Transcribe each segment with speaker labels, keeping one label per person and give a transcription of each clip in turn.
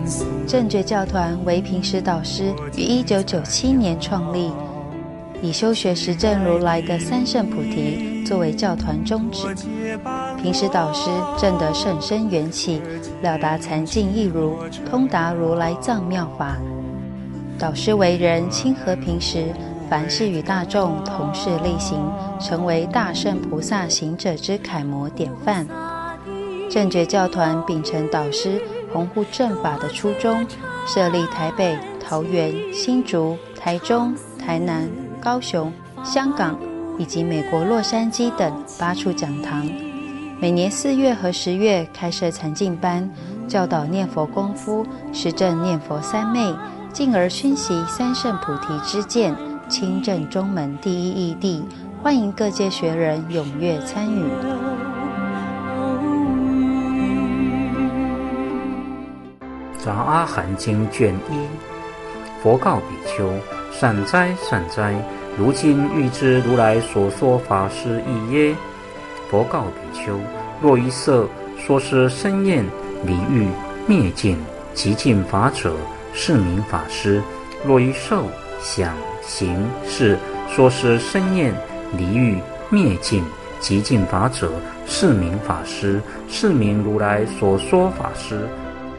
Speaker 1: 正觉教团为平时导师于1997年创立，以修学实证如来的三圣菩提作为教团宗旨。平时导师证得甚深缘起，了达禅境义如，通达如来藏妙法。导师为人亲和平时，凡事与大众同事力行，成为大圣菩萨行者之楷模典范。正觉教团秉承导师弘护正法的初衷，设立台北、桃园、新竹、台中、台南、高雄、香港以及美国洛杉矶等8处讲堂，每年4月和10月开设禅净班，教导念佛功夫，实证念佛三昧，进而熏习三圣菩提之见，亲证中门第一义谛，欢迎各界学人踊跃参与。
Speaker 2: 杂阿含经卷1，佛告比丘：善哉善哉，如今欲知如来所说法是义耶？佛告比丘：若于色说是生厌离欲灭尽极尽法者，是名法师；若于受想行识说是生厌离欲灭尽极尽法者，是名法师，是名如来所说法师。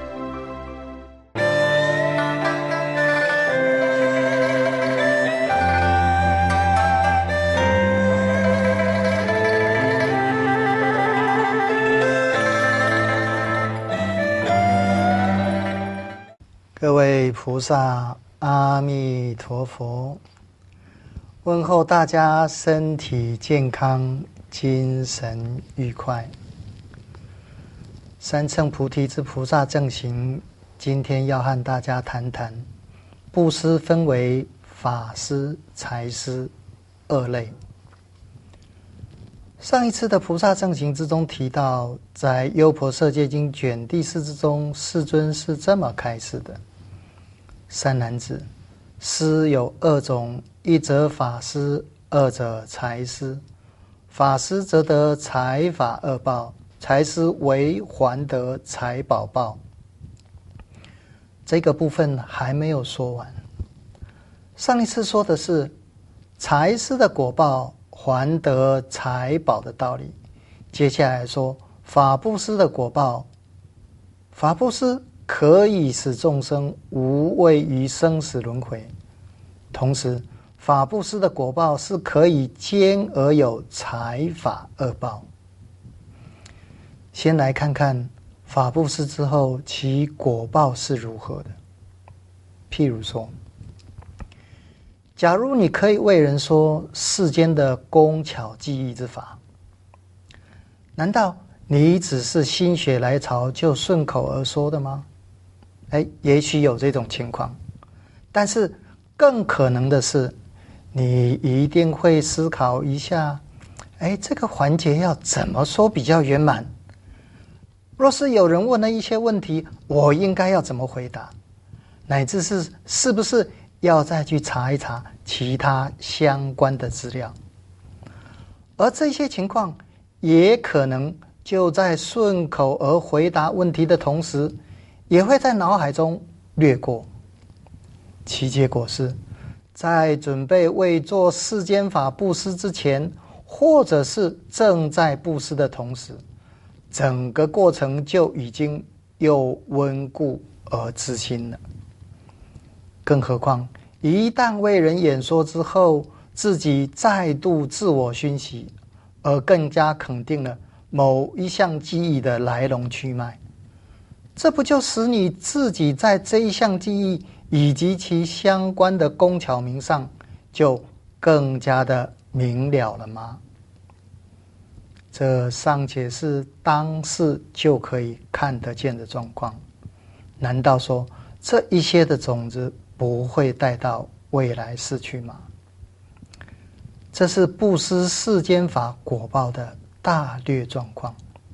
Speaker 3: 各位菩萨，阿弥陀佛！问候大家身体健康，精神愉快。三乘菩提之菩萨正行，今天要和大家谈谈布施分为法施、财施2类。上一次的菩萨正行之中提到，在《优婆塞戒经》卷第4之中，世尊是这么开示的：三男子，施有2种，一则法施，二者财施。法施则得财法2报，财施为还得财宝报。这个部分还没有说完。上一次说的是财施的果报还得财宝的道理，接下来说法布施的果报，法布施可以使众生无畏于生死轮回，同时法布施的果报是可以兼而有财法2报。先来看看法布施之后其果报是如何的。譬如说，假如你可以为人说世间的工巧技艺之法，难道你只是心血来潮就顺口而说的吗？也许有这种情况，但是更可能的是，你一定会思考一下，这个环节要怎么说比较圆满？若是有人问了一些问题，我应该要怎么回答？乃至是不是要再去查一查其他相关的资料？而这些情况也可能就在顺口而回答问题的同时，也会在脑海中掠过。其结果是，在准备为做世间法布施之前，或者是正在布施的同时，整个过程就已经又温故而知新了。更何况一旦为人演说之后，自己再度自我熏习，而更加肯定了某一项技艺的来龙去脉，这不就使你自己在这一项技艺以及其相关的工巧名上就更加的明了了吗？这尚且是当世就可以看得见的状况，难道说这一些的种子不会带到未来世去吗？这是布施世间法果报的大略状况。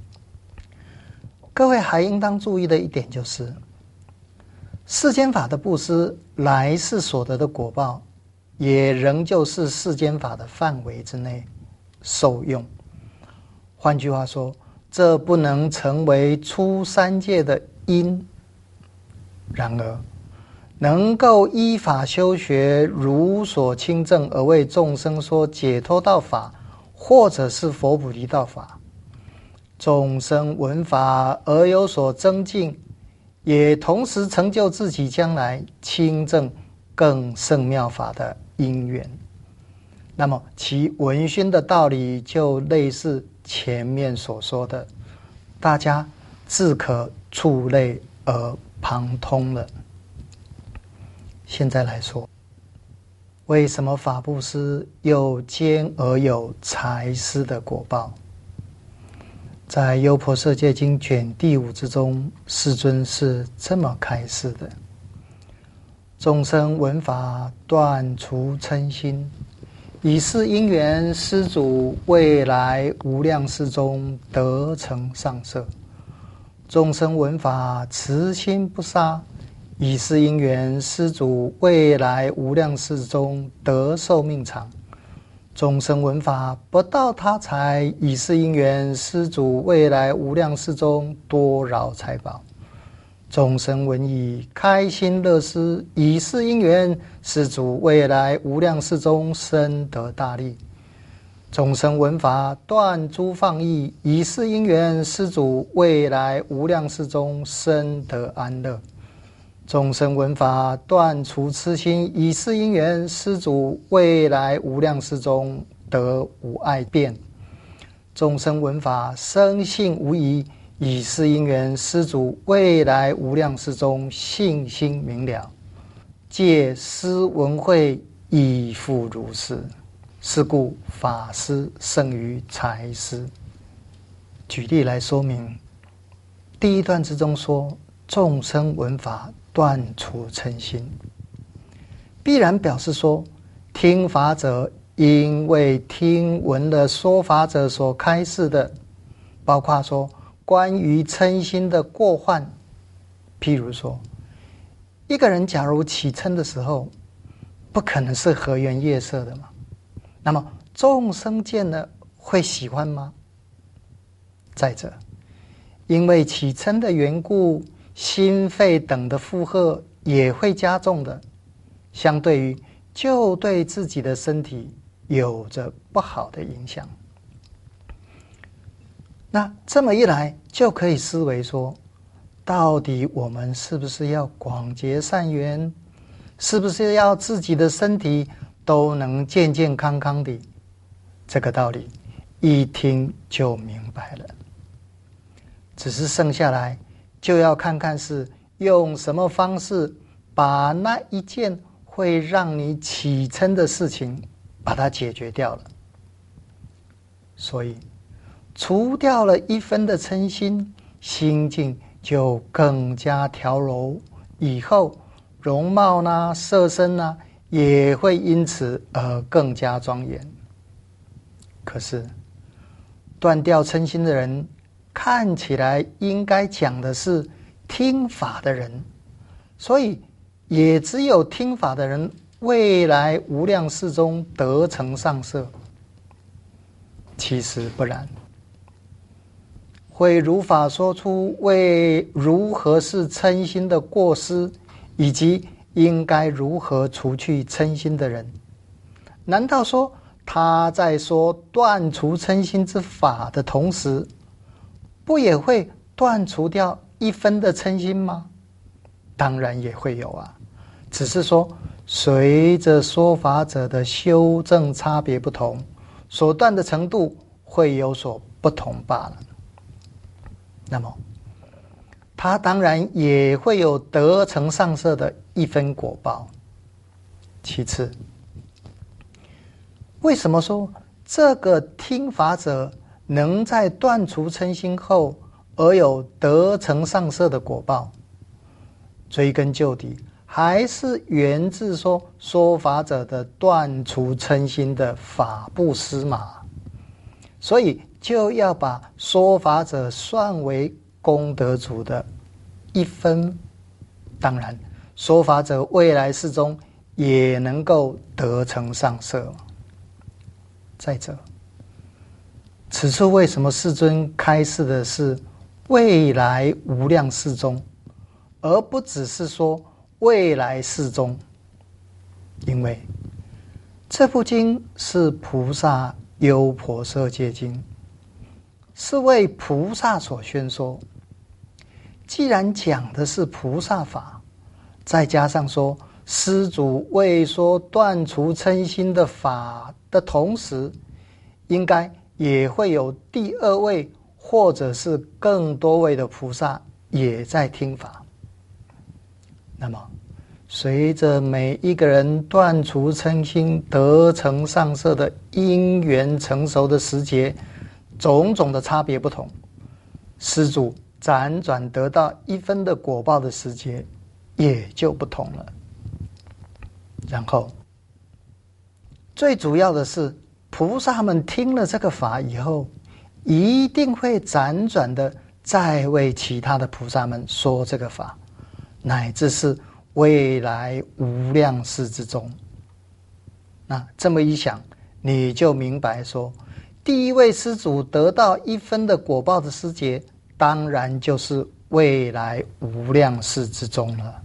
Speaker 3: 各位还应当注意的一点就是，世间法的布施来世所得的果报，也仍旧是世间法的范围之内受用。换句话说，这不能成为出三界的因， 然而，能够依法修学，如所亲证而为众生说解脱道法，或者是佛菩提道法，众生闻法而有所增进，也同时成就自己将来亲证更胜妙法的因缘。那么其闻熏的道理就类似前面所说的，大家自可触类而旁通了。现在来说，为什么法布施又兼而有财施的果报？在《优婆塞戒经》卷第5之中，世尊是这么开示的：众生闻法断除嗔心，以是因缘，施主未来无量世中得成上舍。众生闻法慈心不杀，以是因缘，施主未来无量世中得寿命长。众生闻法不盗他财，以是因缘，施主未来无量世中多饶财宝。众生闻已开心乐施，以是因缘，施主未来无量世中深得大利。众生闻法断诸放逸，以是因缘，施主未来无量世中深得安乐。众生闻法断除痴心，以是因缘，施主未来无量世中得无碍辩。众生闻法生信无疑，以是因缘，施主未来无量世中信心明了。借施闻慧，亦复如是。是故法施胜于财施。举例来说明，第一段之中说众生闻法断除嗔心，必然表示说听法者因为听闻了说法者所开示的，包括说关于嗔心的过患。譬如说，一个人假如起嗔的时候，不可能是和颜悦色的嘛，那么众生见了会喜欢吗？再者，因为起嗔的缘故，心肺等的负荷也会加重的，相对于就对自己的身体有着不好的影响。那这么一来，就可以思维说，到底我们是不是要广结善缘，是不是要自己的身体都能健健康康的？这个道理一听就明白了。只是剩下来就要看看是用什么方式把那一件会让你起嗔的事情把它解决掉了。所以除掉了一分的嗔心，心境就更加调柔，以后容貌呢、色身呢也会因此而更加庄严。可是断掉嗔心的人，看起来应该讲的是听法的人，所以也只有听法的人未来无量世中得成上舍。其实不然，会如法说出为如何是嗔心的过失，以及应该如何除去嗔心的人，难道说他在说断除嗔心之法的同时，不也会断除掉一分的嗔心吗？当然也会有啊，只是说随着说法者的修正差别不同，所断的程度会有所不同罢了。那么他当然也会有得成上舍的一分果报。其次，为什么说这个听法者能在断除嗔心后而有得成上舍的果报？追根究底，还是源自说法者的断除嗔心的法布施嘛。所以就要把说法者算为功德主的一分。当然，说法者未来世中也能够得成上舍。再者，此处为什么世尊开示的是未来无量世中， 而不只是说未来世中。因为这部经是菩萨优婆塞戒经，是为菩萨所宣说。既然讲的是菩萨法，再加上说施主为说断除嗔心的法的同时，应该也会有第二位或者是更多位的菩萨也在听法。那么随着每一个人断除嗔心得成上色的因缘成熟的时节，种种的差别不同，施主辗转得到一分的果报的时节也就不同了。然后最主要的是，菩萨们听了这个法以后，一定会辗转的再为其他的菩萨们说这个法，乃至是未来无量世之中。那这么一想，你就明白说，第一位施主得到一分的果报的时节，当然就是未来无量世之中了。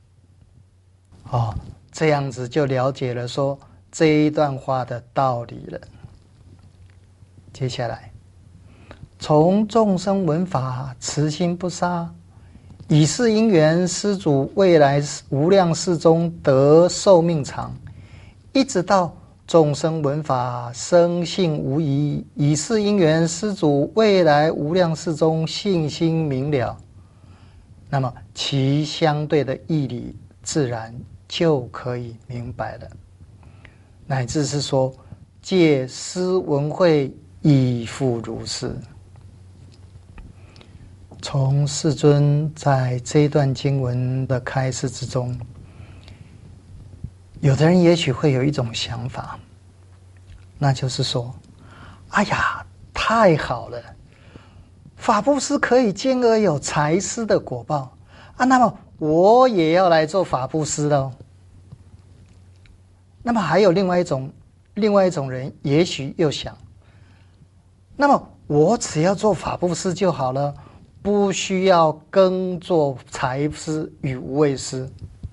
Speaker 3: 这样子就了解了说这一段话的道理了。接下来，从众生闻法，慈心不杀，以是因缘，施主未来无量世中得寿命长，一直到众生闻法，生信无疑，以是因缘，施主未来无量世中信心明了，那么其相对的义理自然就可以明白了，乃至是说借思闻慧亦复如是。从世尊在这一段经文的开示之中，有的人也许会有一种想法，那就是说，哎呀，太好了，法布施可以兼而有财施的果报啊，那么我也要来做法布施了。那么还有另外一种人，也许又想，那么我只要做法布施就好了，不需要耕作财施与无畏施。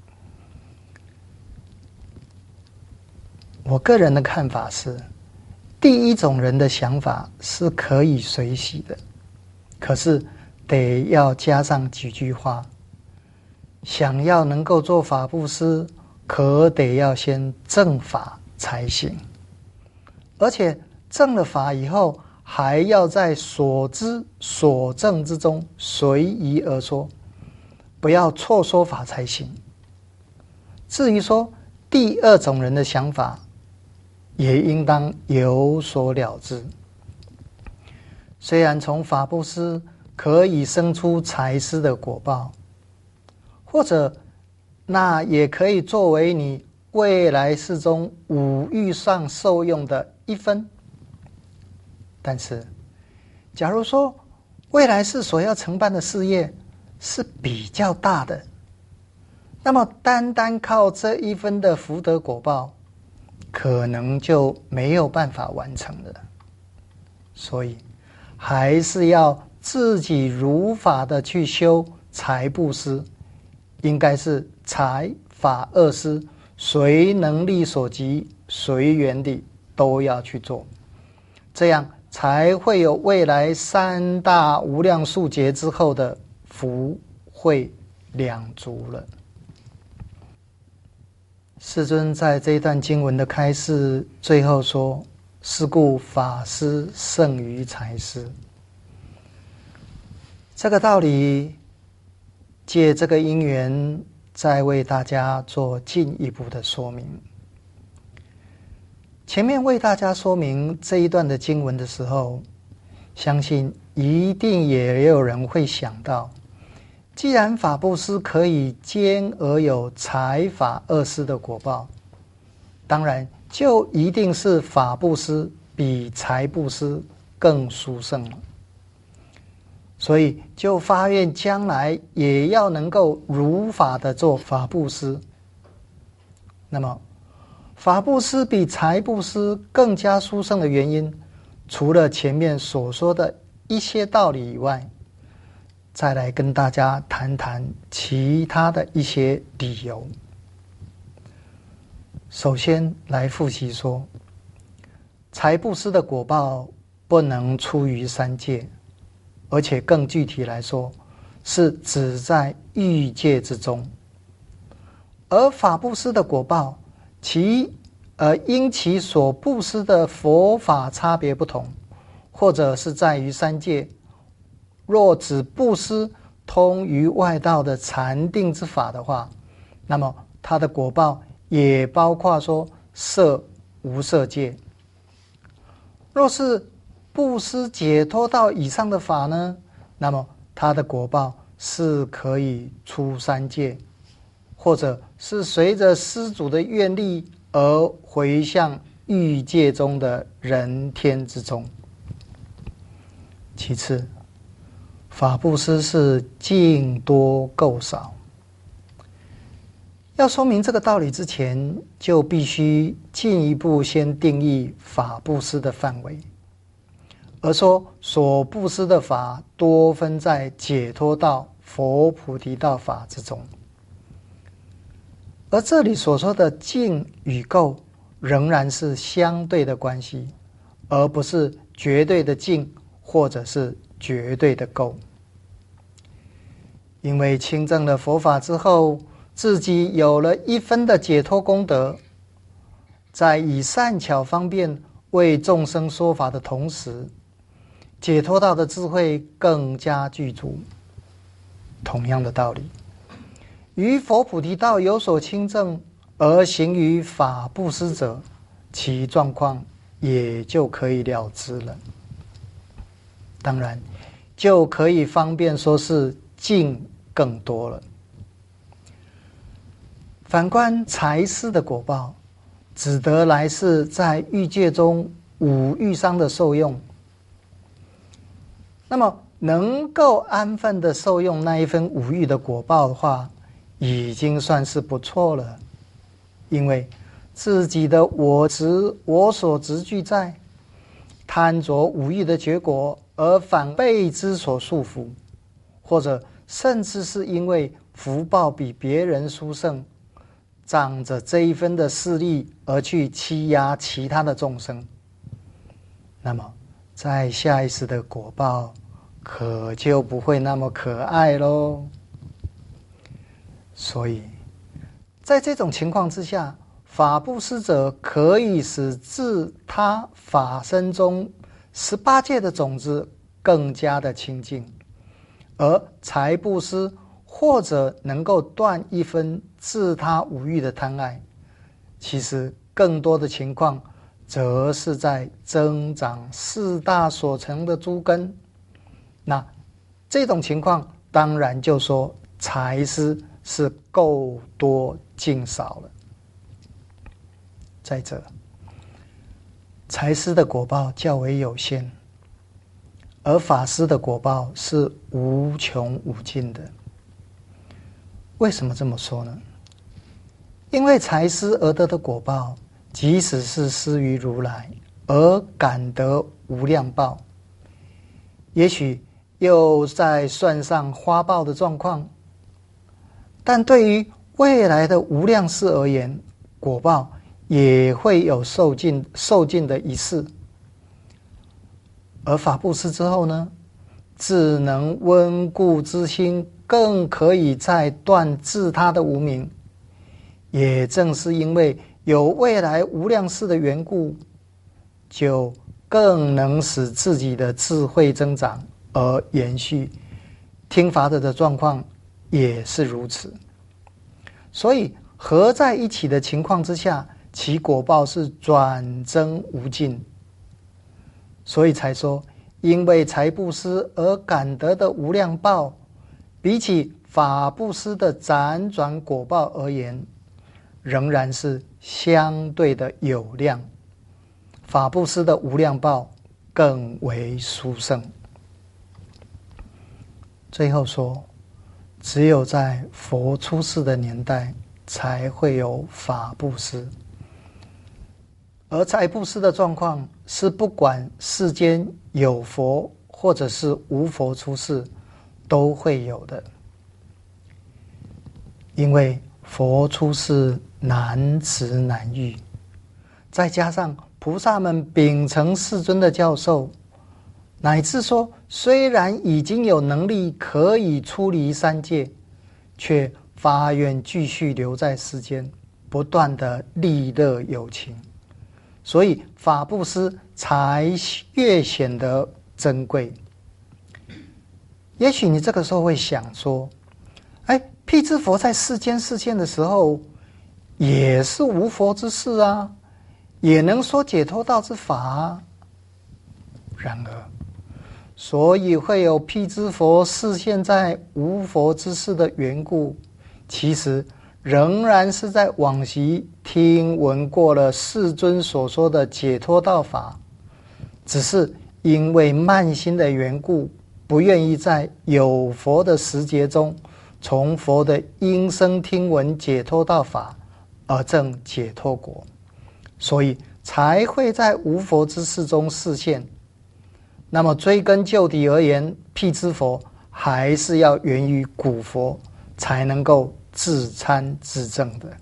Speaker 3: 我个人的看法是，第一种人的想法是可以随喜的，可是得要加上几句话。想要能够做法布施，可得要先证法才行，而且证了法以后，还要在所知所证之中随意而说，不要错说法才行。至于说第二种人的想法，也应当有所了之。虽然从法布施可以生出财施的果报，或者那也可以作为你未来世中五欲上受用的一分。但是假如说未来世所要承办的事业是比较大的，那么单单靠这一分的福德果报，可能就没有办法完成了。所以还是要自己如法的去修财布施，应该是财法二施，随能力所及，随缘地都要去做，这样才会有未来三大无量数劫之后的福慧两足了。世尊在这一段经文的开示最后说，是故法施胜于财施。这个道理借这个因缘再为大家做进一步的说明。前面为大家说明这一段的经文的时候，相信一定也有人会想到，既然法布施可以兼而有财法二施的果报，当然就一定是法布施比财布施更殊胜了。所以就发愿将来也要能够如法的做法布施。那么法布施比财布施更加殊胜的原因，除了前面所说的一些道理以外， 再来跟大家谈谈其他的一些理由。首先来复习说，财布施的果报不能出于三界，而且更具体来说，是只在欲界之中。而法布施的果报，因其所布施的佛法差别不同，或者是在于三界。若只布施通于外道的禅定之法的话，那么它的果报也包括说色无色界。若是布施解脱道以上的法呢，那么它的果报是可以出三界，或者是随着施主的愿力而回向欲界中的人天之中。其次，法布施是净多垢少。要说明这个道理之前，就必须进一步先定义法布施的范围，而说所布施的法多分在解脱道、佛菩提道法之中。而这里所说的净与垢仍然是相对的关系，而不是绝对的净或者是绝对的垢。因为亲证了佛法之后，自己有了一分的解脱功德，在以善巧方便为众生说法的同时，解脱道的智慧更加具足。同样的道理，于佛菩提道有所亲证而行于法布施者，其状况也就可以了知了。当然，就可以方便说是净更多了。反观财施的果报，只得来世在欲界中五欲商的受用。那么能够安分的受用那一分五欲的果报的话，已经算是不错了。因为自己的我所执具在，贪着五欲的结果而反被之所束缚，或者甚至是因为福报比别人殊胜，仗着这一分的势力而去欺压其他的众生，那么在下一世的果报可就不会那么可爱咯。所以在这种情况之下，法布施者可以使自他法身中18界的种子更加的清净，而财布施或者能够断一分自他五欲的贪爱。其实更多的情况则是在增长四大所成的诸根。那这种情况当然就说财施是够多净少了。再者，财施的果报较为有限，而法施的果报是无穷无尽的。为什么这么说呢？因为财施而得的果报，即使是施于如来而感得无量报，也许又在算上花报的状况，但对于未来的无量世而言，果报也会有受尽的一世。而法布施之后呢，自能温故知新，更可以再断自他的无明。也正是因为有未来无量世的缘故，就更能使自己的智慧增长而延续。听法者的状况也是如此。所以合在一起的情况之下，其果报是转增无尽。所以才说，因为财布施而感得的无量报，比起法布施的辗转果报而言，仍然是相对的有量。法布施的无量报更为殊胜。最后说，只有在佛出世的年代才会有法布施，而财布施的状况是不管世间有佛或者是无佛出世， 都会有的。因为佛出世难辞难遇，再加上菩萨们秉承世尊的教授，乃至说虽然已经有能力可以出离三界，却发愿继续留在世间，不断的利乐有情，所以法布施才越显得珍贵。也许你这个时候会想说，辟支佛在世间示现的时候也是无佛之事啊，也能说解脱道之法啊。然而所以会有辟支佛示现在无佛之事的缘故，其实仍然是在往昔听闻过了世尊所说的解脱道法，只是因为慢心的缘故，不愿意在有佛的时节中从佛的音声听闻解脱道法而证解脱果，所以才会在无佛之事中示现。那么追根究底而言，辟支佛还是要源于古佛，才能够自参自证的。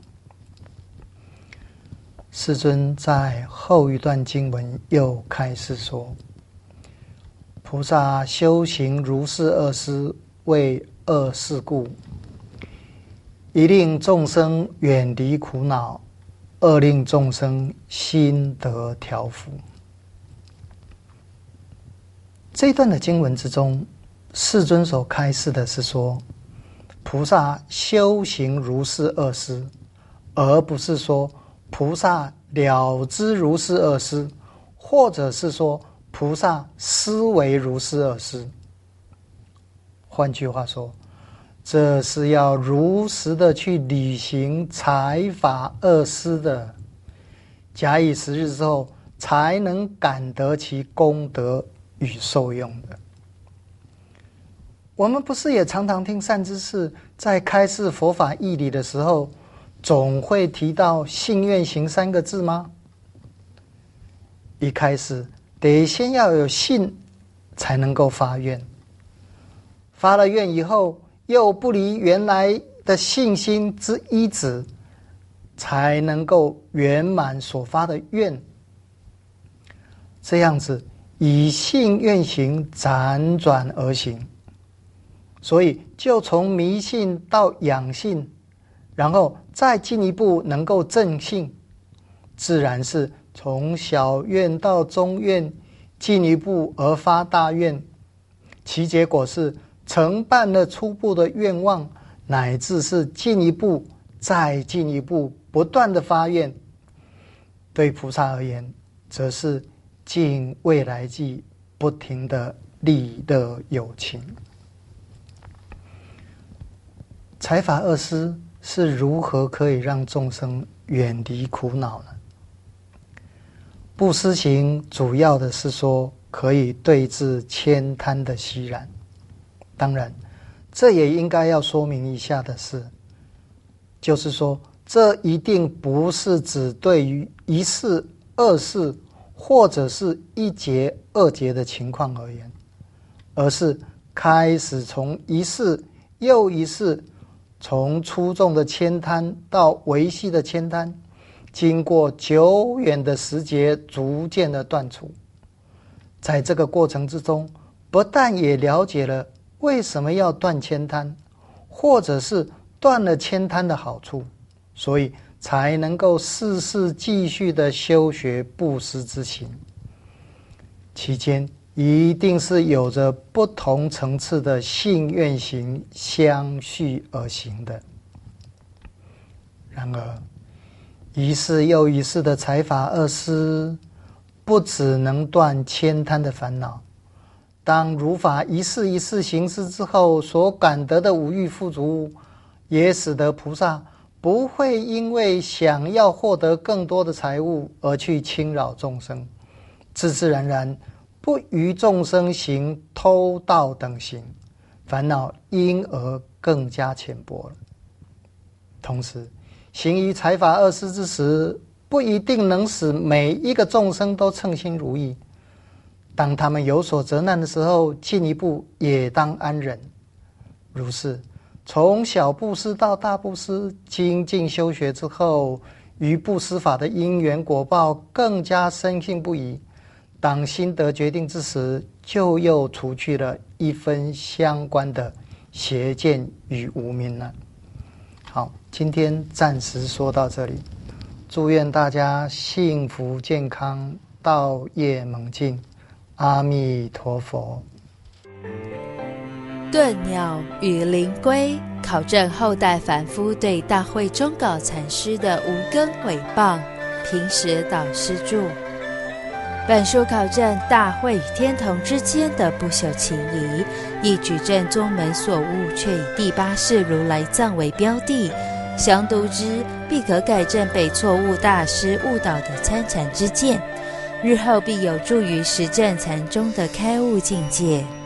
Speaker 3: 世尊在后一段经文又开始说，菩萨修行如是二施，为二事故：一令众生远离苦恼，二令众生心得调伏。这一段的经文之中，世尊所开示的是说，菩萨修行如是二施，而不是说菩萨了知如是二施，或者是说菩萨思维如是二施。换句话说，这是要如实的去履行财法二施的，假以时日之后，才能感得其功德与受用的。我们不是也常常听善知识在开示佛法义理的时候，总会提到信愿行三个字吗？一开始得先要有信，才能够发愿。发了愿以后，又不离原来的信心之依止，才能够圆满所发的愿。这样子以信愿行辗转而行，所以就从迷信到养信，然后再进一步能够正信，自然是从小愿到中愿，进一步而发大愿，其结果是承办了初步的愿望，乃至是进一步再进一步不断的发愿。对菩萨而言，则是尽未来际不停的利乐有情。财法二施是如何可以让众生远离苦恼呢？布施行主要的是说可以对治悭贪的习染。当然这也应该要说明一下的是，就是说这一定不是指对于一事二事或者是一劫二劫的情况而言，而是开始从一事又一事，从粗重的悭贪到微细的悭贪，经过久远的时节逐渐的断除。在这个过程之中，不但也了解了为什么要断悭贪，或者是断了悭贪的好处，所以才能够世世继续的修学布施之行。期间一定是有着不同层次的信愿行相续而行的。然而一世又一世的财法二施，不只能断悭贪的烦恼，当如法一世一世行施之后，所感得的五欲富足，也使得菩萨不会因为想要获得更多的财物而去侵扰众生，自自然然不与众生行偷盗等行，烦恼因而更加浅薄了。同时行于财法二施之时，不一定能使每一个众生都称心如意。当他们有所责难的时候，进一步也当安忍， 如是，从小布施到大布施，精进修学之后，于布施法的因缘果报更加深信不疑。当心得决定之时，就又除去了一分相关的邪见与无明了。好，今天暂时说到这里，祝愿大家幸福健康，道业猛进，阿弥陀佛。
Speaker 1: 顿鸟与灵龟考证后代凡夫对大慧忠稿禅师的无根诽谤，平时导师著。本书考证大慧与天童之间的不朽情谊，亦举证宗门所悟，却以第八世如来藏为标的。详读之，必可改正被错误大师误导的参禅之见，日后必有助于实证禅宗的开悟境界。